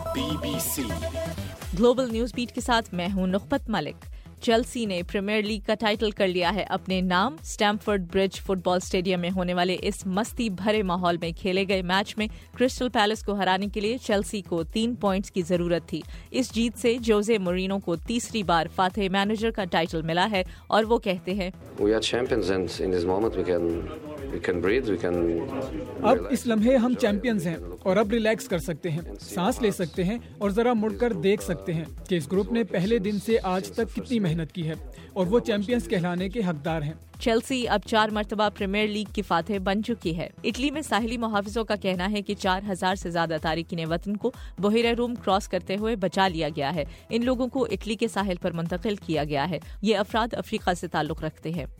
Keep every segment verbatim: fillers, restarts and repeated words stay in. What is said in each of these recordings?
Be B C global news بیٹ کے ساتھ میں ہوں نخبت ملک۔ چیلسی نے پریمیئر لیگ کا ٹائٹل کر لیا ہے اپنے نام۔ اسٹیمفورڈ برج فٹ بال اسٹیڈیم میں ہونے والے اس مستی بھرے ماحول میں کھیلے گئے میچ میں کرسٹل پیلس کو ہرانے کے لیے چیلسی کو تین پوائنٹس کی ضرورت تھی۔ اس جیت سے جوزے مورینو کو تیسری بار فاتح مینیجر کا ٹائٹل ملا ہے اور وہ کہتے ہیں We are champions and in this moment we can we can breathe, we can اب اس لمحے ہم چیمپئنز ہیں اور اب ریلیکس کر سکتے ہیں، سانس لے سکتے ہیں اور ذرا مڑ کر دیکھ سکتے ہیں کہ اس گروپ نے پہلے دن سے آج تک کتنی محنت کی ہے اور وہ چیمپئنز کہلانے کے حقدار ہیں۔ چیلسی اب چار مرتبہ پریمیئر لیگ کی فاتح بن چکی ہے۔ اٹلی میں ساحلی محافظوں کا کہنا ہے کہ چار ہزار سے زیادہ تارکین وطن کو بحیرہ روم کراس کرتے ہوئے بچا لیا گیا ہے۔ ان لوگوں کو اٹلی کے ساحل پر منتقل کیا گیا ہے۔ یہ افراد افریقہ سے تعلق رکھتے ہیں۔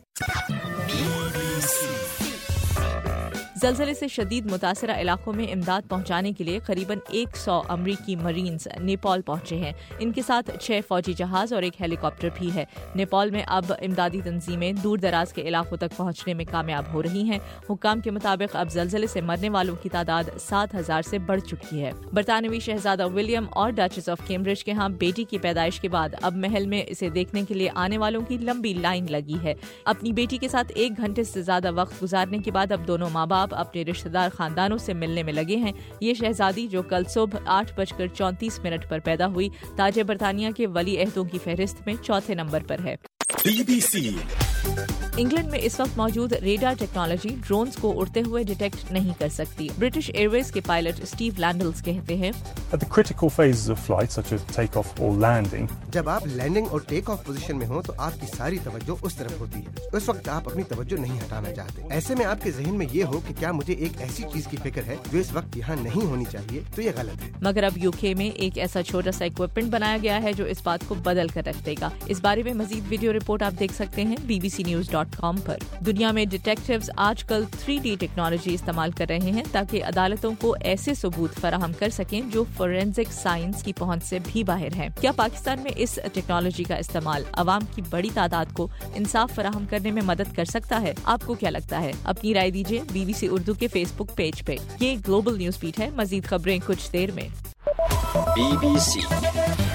زلزلے سے شدید متاثرہ علاقوں میں امداد پہنچانے کے لیے قریباً ایک سو امریکی مرینز نیپال پہنچے ہیں۔ ان کے ساتھ چھ فوجی جہاز اور ایک ہیلی کاپٹر بھی ہے۔ نیپال میں اب امدادی تنظیمیں دور دراز کے علاقوں تک پہنچنے میں کامیاب ہو رہی ہیں۔ حکام کے مطابق اب زلزلے سے مرنے والوں کی تعداد سات ہزار سے بڑھ چکی ہے۔ برطانوی شہزادہ ولیم اور ڈچز آف کیمبرج کے ہاں بیٹی کی پیدائش کے بعد اب محل میں اسے دیکھنے کے لیے آنے والوں کی لمبی لائن لگی ہے۔ اپنی بیٹی کے ساتھ ایک گھنٹے سے زیادہ وقت گزارنے کے بعد اب دونوں ماں باپ اپنے رشتہ دار خاندانوں سے ملنے میں لگے ہیں۔ یہ شہزادی جو کل صبح آٹھ بج کر چونتیس منٹ پر پیدا ہوئی، تاج برطانیہ کے ولی عہدوں کی فہرست میں چوتھے نمبر پر ہے۔ بی بی سی انگلینڈ میں اس وقت موجود ریڈار ٹیکنالوجی ڈرونز کو اڑتے ہوئے ڈیٹیکٹ نہیں کر سکتی۔ برٹش ایئر ویز کے پائلٹ اسٹیو لینڈلز کہتے ہیں At the critical phases of flight, such as take-off or landing, جب آپ لینڈنگ اور ٹیک آف پوزیشن میں ہوں تو آپ کی ساری توجہ اس طرف ہوتی ہے۔ اس وقت آپ اپنی توجہ نہیں ہٹانا چاہتے۔ ایسے میں آپ کے ذہن میں یہ ہو کہ کیا مجھے ایک ایسی چیز کی فکر ہے جو اس وقت یہاں نہیں ہونی چاہیے، تو یہ غلط ہے۔ مگر اب یو کے میں ایک ایسا چھوٹا سا اکوپمنٹ بنایا گیا ہے جو اس بات کو بدل کر رکھ دے گا۔ اس بارے میں مزید ویڈیو رپورٹ آپ دیکھ سکتے ہیں B B C news dot com پر۔ دنیا میں ڈیٹیکٹیوز آج کل تھری ڈی ٹیکنالوجی استعمال کر رہے ہیں تاکہ عدالتوں کو ایسے ثبوت فراہم کر سکیں جو فورینزک سائنس کی پہنچ سے بھی باہر ہیں۔ کیا پاکستان میں اس ٹیکنالوجی کا استعمال عوام کی بڑی تعداد کو انصاف فراہم کرنے میں مدد کر سکتا ہے؟ آپ کو کیا لگتا ہے؟ اپنی رائے دیجیے بی بی سی اردو کے فیس بک پیج پہ۔ یہ گلوبل نیوز بیٹ ہے، مزید خبریں کچھ دیر میں۔ Be B C